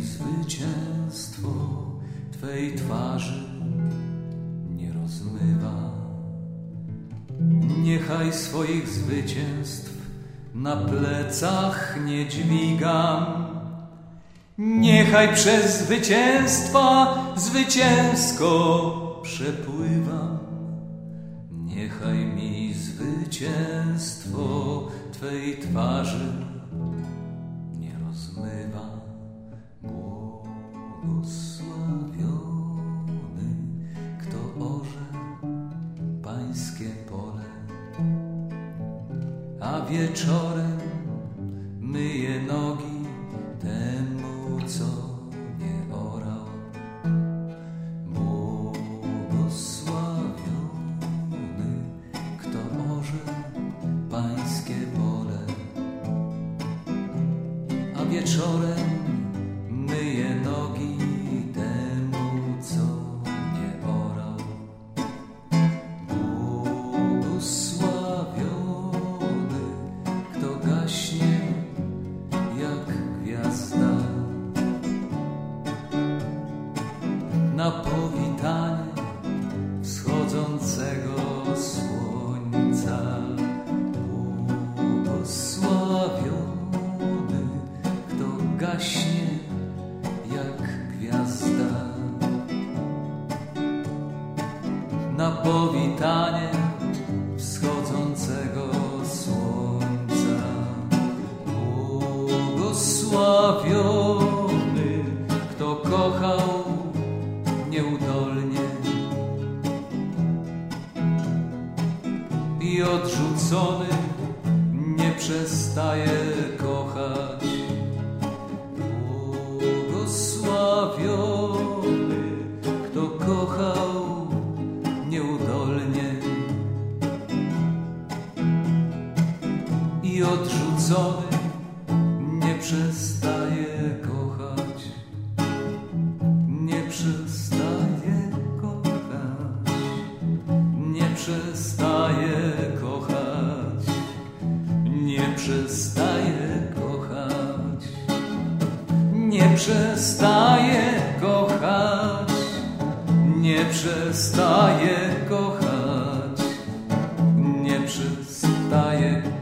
zwycięstwo Twej twarzy nie rozmywa. Niechaj swoich zwycięstw na plecach nie dźwigam. Niechaj przez zwycięstwa zwycięsko przepływam. Niechaj mi zwycięstwo Twej twarzy nie rozmywa. Błogosławiony, kto orze Pańskie pole, a wieczorem myje nogi temu, co nie orał. Błogosławiony, kto orze Pańskie pole, a wieczorem myje nogi temu, co nie orał. Błogosławiony, kto gaśnie jak gwiazda na powitanie wschodzącego słońca. Błogosławiony, kto gaśnie jak gwiazda na powitanie wschodzącego słońca. Błogosławiony, kto kochał nieudolnie i odrzucony nie przestaje kochać. Błogosławiony, kto kochał nieudolnie i odrzucony nie przestaje kochać. Nie przestaje kochać. Nie przestaje kochać. Nie przestaje kochać. Nie przestaje kochać. Nie przestaje kochać. Nie przestaje